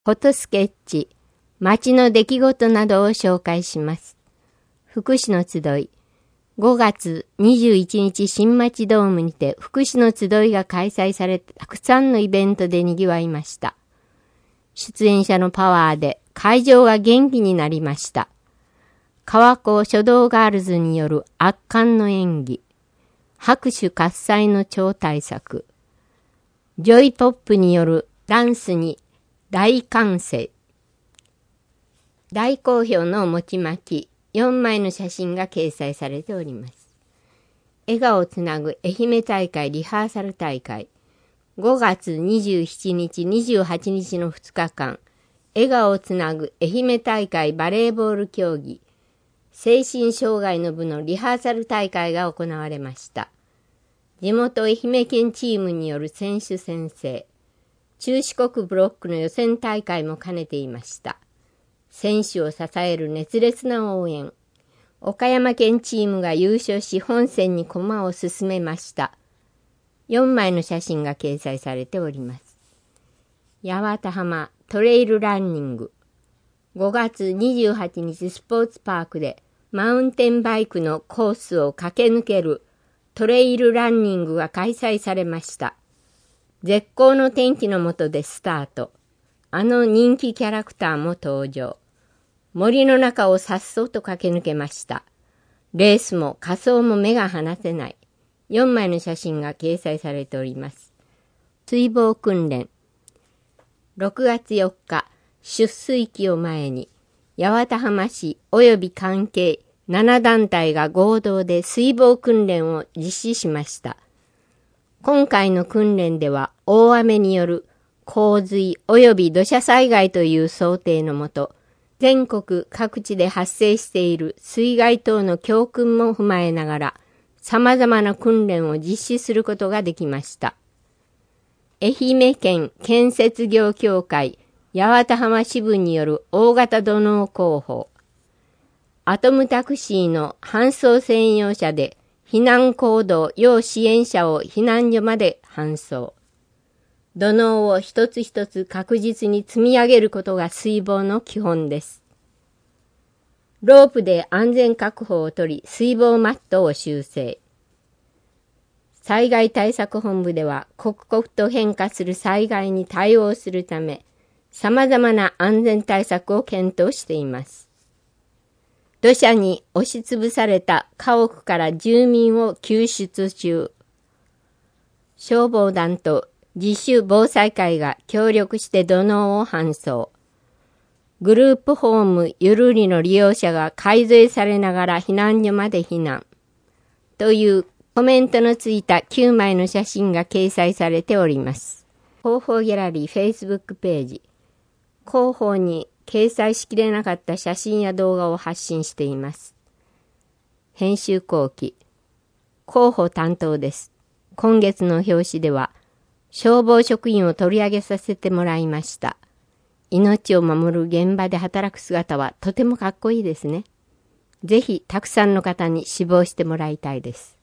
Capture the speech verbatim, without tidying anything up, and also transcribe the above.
フォトスケッチ、街の出来事などを紹介します。福祉の集い、ごがつにじゅういちにち新町ドームにて福祉の集いが開催されてたくさんのイベントで賑わいました。出演者のパワーで会場が元気になりました。川高書道ガールズによる圧巻の演技、拍手喝采の超大作、ジョイポップによるダンスに大歓声。大好評の餅巻きよんまいの写真が掲載されております。笑顔をつなぐ愛媛大会リハーサル大会。ごがつにじゅうしちにち、にじゅうはちにちのふつかかん、笑顔をつなぐ愛媛大会バレーボール競技、精神障害の部のリハーサル大会が行われました。地元愛媛県チームによる選手宣誓、中四国ブロックの予選大会も兼ねていました。選手を支える熱烈な応援。岡山県チームが優勝し本戦に駒を進めました。よんまいの写真が掲載されております。八幡浜トレイルランニング。ごがつにじゅうはちにちスポーツパークでマウンテンバイクのコースを駆け抜けるトレイルランニングが開催されました。絶好の天気の下でスタート。あの人気キャラクターも登場。森の中をさっそうと駆け抜けました。レースも仮装も目が離せない。よんまいの写真が掲載されております。水防訓練。ろくがつよっか、出水期を前に、八幡浜市及び関係ななだんたいが合同で水防訓練を実施しました。今回の訓練では大雨による洪水及び土砂災害という想定のもと、全国各地で発生している水害等の教訓も踏まえながら、様々な訓練を実施することができました。愛媛県建設業協会八幡浜支部による大型土のう工法、アトムタクシーの搬送専用車で避難行動要支援者を避難所まで搬送。土のうを一つ一つ確実に積み上げることが水防の基本です。ロープで安全確保を取り、水防マットを修正。災害対策本部では刻々と変化する災害に対応するため、様々な安全対策を検討しています。土砂に押しつぶされた家屋から住民を救出中。消防団と自主防災会が協力して土のうを搬送。グループホームゆるりの利用者が改善されながら避難所まで避難。というコメントのついたきゅうまいの写真が掲載されております。広報ギャラリー Facebook ページ。広報に掲載しきれなかった写真や動画を発信しています。編集後期。広報担当です。今月の表紙では、消防職員を取り上げさせてもらいました。命を守る現場で働く姿はとてもかっこいいですね。ぜひたくさんの方に志望してもらいたいです。